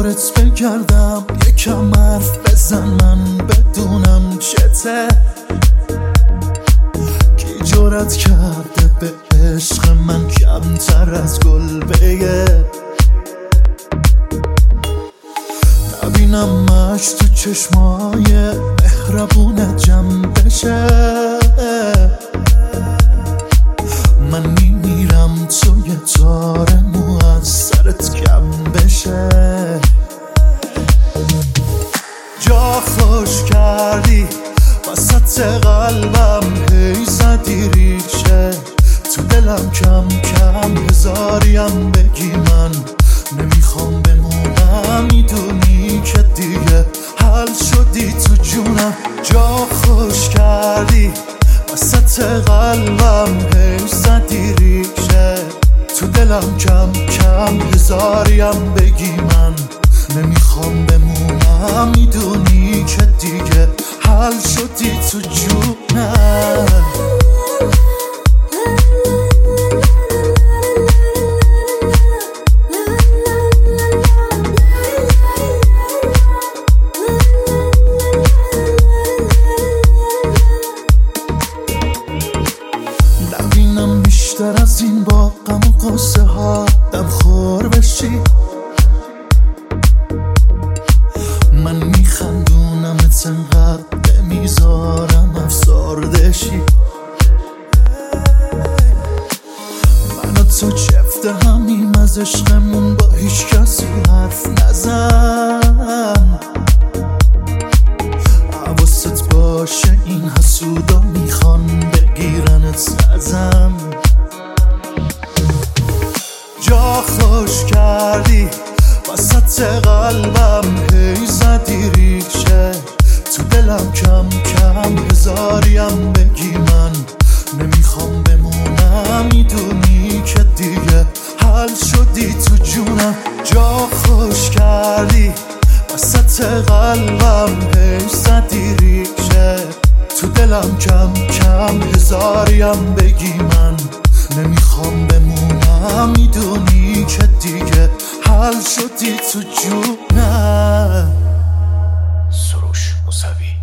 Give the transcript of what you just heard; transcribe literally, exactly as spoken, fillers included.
دورت بگردم، یکم حرف بزن من بدونم چته. کی جرأت کرده به عشق من کمتر از گل بگه؟ نبینمش تو چشمای مهربونت جمع بشه. من میمیرم تو یه تار مو از سرت کم بشه. جا خوش کردی وسط قلبم، هی زدی ریشه تو دلم، کم کم هزاریم بگی من نمیخوام بمونم. میدونی که دیگه حل شدی تو جونم. جا خوش کردی وسط قلبم، هی زدی ریشه تو دلم، کم کم هزاریم بگی من نمیخوام بمونم. میدونی که دیگه حل شدی تو جونم. نبینم بیشتر از این با غم و قصه ها دم خور بشی. من میخندونم انقدر میذارم افسرده شی. من و تو چفته همیم از عشقمون، با هیچ کسی حرف نزن. حواست باشه این حسودا میخوان بگیرنت سزم. جا خوش کردی وسط قلبم، هی زدی ریشه تو دلم، کم کم هزاریم بگی من نمیخوام بمونم. میدونی که دیگه حل شدی تو جونم. جا خوش کردی وسط قلبم، هی زدی ریشه تو دلم، کم کم هزاریم بگی من نمیخوام بمونم. میدونی که دیگه حل شدی تو جونم. سروش موسوی.